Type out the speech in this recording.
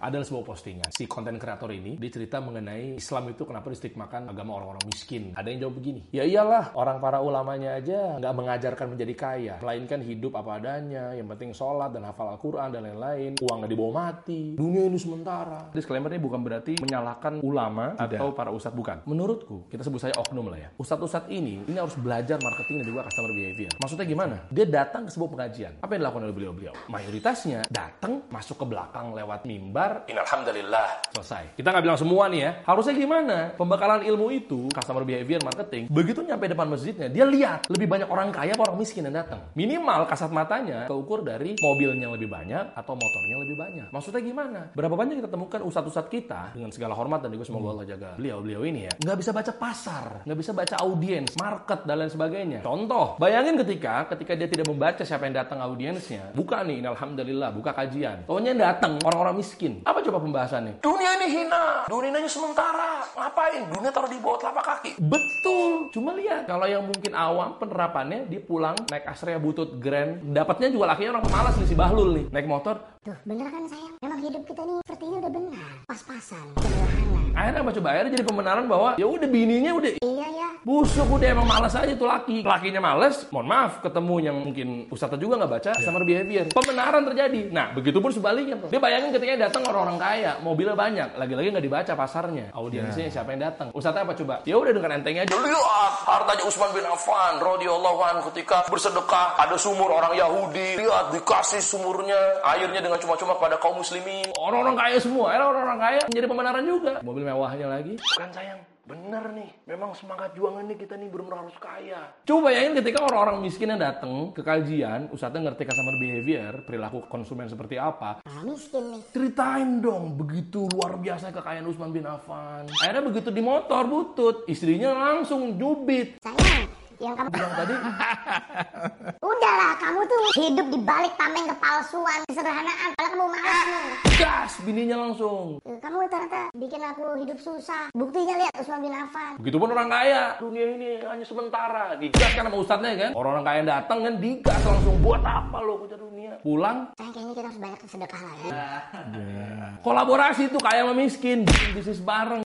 Ada sebuah postingan. Si konten kreator ini, dia cerita mengenai Islam itu kenapa distigmakan agama orang-orang miskin. Ada yang jawab begini, ya iyalah, orang para ulamanya aja nggak mengajarkan menjadi kaya, melainkan hidup apa adanya, yang penting sholat dan hafal Al-Quran dan lain-lain. Uang nggak dibawa mati, dunia ini sementara. Disclaimer ini bukan berarti menyalahkan ulama atau para ustadz, bukan. Menurutku, kita sebut saja oknum lah ya. Ustadz-ustadz ini harus belajar marketing dan juga customer behavior. Maksudnya gimana? Dia datang ke sebuah pengajian. Apa yang dilakukan oleh beliau-beliau? Mayoritasnya datang, masuk ke belakang lewat mimbar, alhamdulillah, selesai. Kita nggak bilang semua nih ya. Harusnya gimana? Pembekalan ilmu itu, customer behavior marketing, begitu nyampe depan masjidnya, dia lihat lebih banyak orang kaya apa orang miskin yang datang. Minimal kasat matanya keukur dari mobilnya lebih banyak atau motornya lebih banyak. Maksudnya gimana? Berapa banyak kita temukan ustadz-ustadz kita, dengan segala hormat dan juga semoga Allah jaga beliau-beliau ini ya, nggak bisa baca pasar, nggak bisa baca audiens, market, dan lain sebagainya. Contoh, bayangin ketika dia tidak membaca siapa yang datang audiensnya, buka nih, alhamdulillah, buka kajian. Taunya yang datang orang-orang miskin. Apa coba pembahasannya? Dunia ini hina, dunia ini sementara. Ngapain? Dunia taruh di bawah telapak kaki. Betul. Cuma lihat, kalau yang mungkin awam penerapannya, dia pulang naik Astrea Butut Grand, dapatnya juga lakinya orang pemalas nih, si Bahlul nih, naik motor. Tuh, bener kan sayang? Memang hidup kita nih sepertinya udah benar, pas-pasan, sederhana. Akhirnya apa coba? Akhirnya jadi pembenaran bahwa ya udah bininya udah Iya ya. busuk, udah emang malas aja tuh laki. Lakinya malas, mohon maaf, ketemu yang mungkin ustadznya juga nggak baca customer behavior. Pembenaran terjadi. Nah, begitupun sebaliknya. Dia bayangin ketika datang orang-orang kaya, mobilnya banyak, lagi-lagi nggak dibaca pasarnya, audiensnya siapa yang datang. Ustadznya apa coba? Ya udah dengan entengnya aja. Lihat hartanya Utsman bin Affan radhiyallahu anhu ketika bersedekah ada sumur orang Yahudi. Lihat dikasih sumurnya, airnya dengan cuma-cuma kepada kaum muslimin. Orang-orang kaya semua. Akhirnya orang-orang kaya menjadi pembenaran juga. Mobil mewahnya lagi. Bukan sayang. Bener nih, memang semangat juangannya kita nih benar-benar harus kaya. Coba bayangin ketika orang-orang miskin yang datang ke kajian, ustadznya ngerti customer behavior, perilaku konsumen seperti apa. Miskin nih. Ceritain dong, begitu luar biasa kekayaan Utsman bin Affan. Akhirnya begitu di motor butut, istrinya langsung jubit. Sayang, yang kamu bilang tadi, udahlah, kamu tuh hidup di balik tameng kepalsuan, kesederhanaan. Kalau kamu malas nih. gas, bininya langsung. Kamu ternyata bikin aku hidup susah. Buktinya lihat Utsman bin Affan. Begitupun orang kaya, dunia ini hanya sementara. Digas kan sama ustadznya kan. Orang-orang kaya datang kan digas langsung. Buat apa lo kejar dunia? Pulang. Sayang, kayaknya kita harus banyak sedekah lagi. Kolaborasi tuh kaya sama miskin, bikin bisnis bareng.